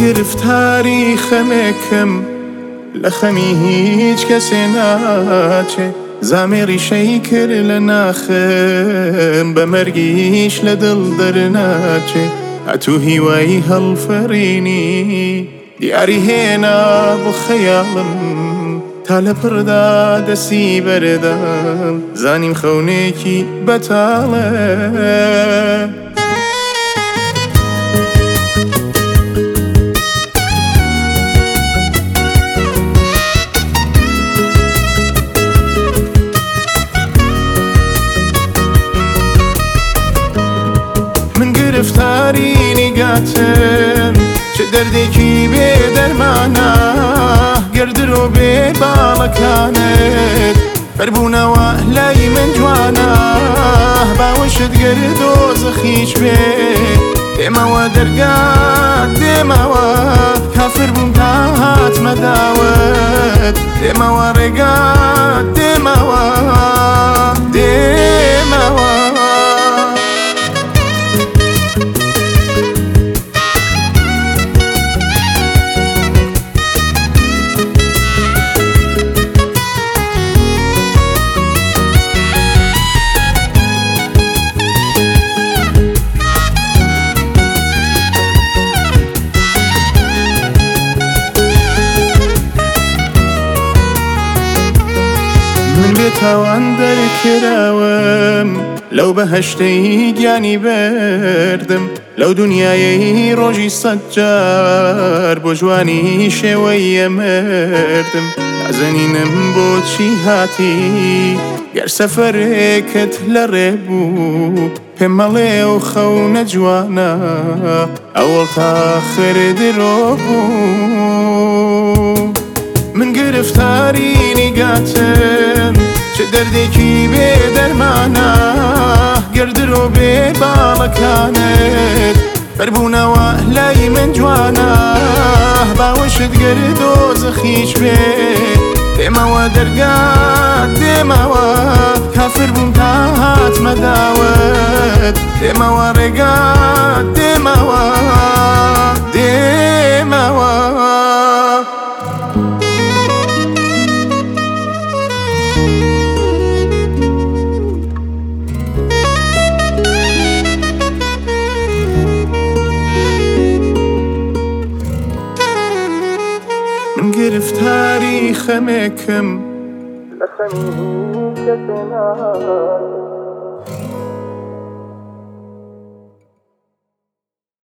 گرفتاری خەمێکم لە خەمی هیچ کەسێ ناچێ زامیری شەی کرد لە ناخم بە مەرگیش لە دڵ دەرناچێ هەتوو هیوایی هەڵفەرینی دیاری هێنا بۆ خەیاڵم تا لە پڕدا دەستی بەردەم زانیم خەونێکی بەتاڵە گرفتاری نیگاتم چه دەردێکی بێ دەرمانە گەردرۆ بێ باڵەکانت بەربوونەوە لای من جوانە باوەشت گەرد و زەخیش بێ دێمەوە دەرگات دێمەوە کافر بووم تا هاتمە داوت دێمەوە ڕێگات دێمەوە دێمەوە تاوان دەرکراوم لەو بەهەشتەی گیانی بەردم لەو دنیای ڕۆژی سەد جار بۆ جوانی شێوەی ئەمردم ئازەنینم بۆچی هاتی گەر سەفەرێکت لە ڕێ بوو پێم مەڵێ و خەونە جوانە ئەوڵ تاخر درۆ بوو من گرفتاری نیگاتم چه دەردێکی بێ دەرمانە گەردرۆ بێ باڵەکانت بەربوونەوە لای من جوانە باوەشت گەرد و زەخیش بێ دێمەوە دەرگات دێمەوە کافر بووم تا هاتمە داوت دێمەوە ڕێگات دێمەوە دێمەوە گرفتاری خەمێکم لە خەمی هیچ کەسێ ناچێ